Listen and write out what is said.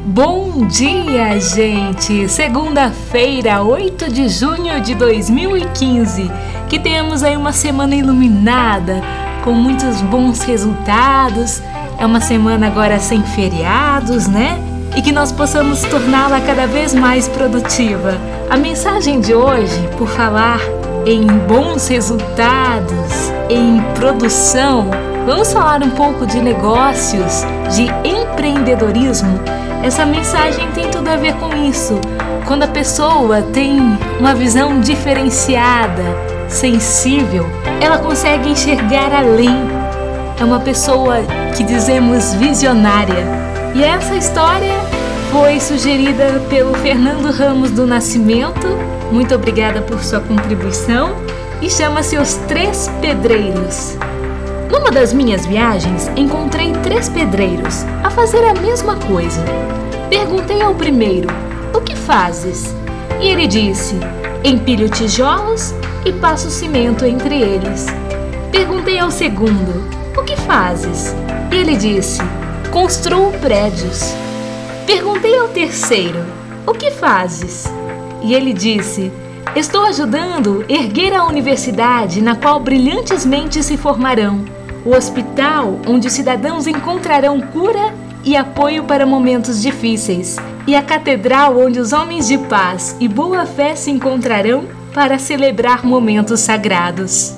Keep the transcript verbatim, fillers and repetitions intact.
Bom dia, gente! Segunda-feira, oito de junho de dois mil e quinze. Que tenhamos aí uma semana iluminada, com muitos bons resultados. É uma semana agora sem feriados, né? E que nós possamos torná-la cada vez mais produtiva. A mensagem de hoje, por falar em bons resultados, em produção, vamos falar um pouco de negócios, de empreendedorismo. Essa mensagem tem tudo a ver com isso. Quando a pessoa tem uma visão diferenciada, sensível, ela consegue enxergar além. É uma pessoa que dizemos visionária. E essa história foi sugerida pelo Fernando Ramos do Nascimento. Muito obrigada por sua contribuição. E chama-se Os Três Pedreiros. Numa das minhas viagens, encontrei três pedreiros a fazer a mesma coisa. Perguntei ao primeiro: "O que fazes?" E ele disse: "Empilho tijolos e passo cimento entre eles." Perguntei ao segundo: "O que fazes?" E ele disse: "Construo prédios." Perguntei ao terceiro: "O que fazes?" E ele disse: "Estou ajudando a erguer a universidade na qual brilhantes mentes se formarão, o hospital onde os cidadãos encontrarão cura e apoio para momentos difíceis, e a catedral onde os homens de paz e boa fé se encontrarão para celebrar momentos sagrados."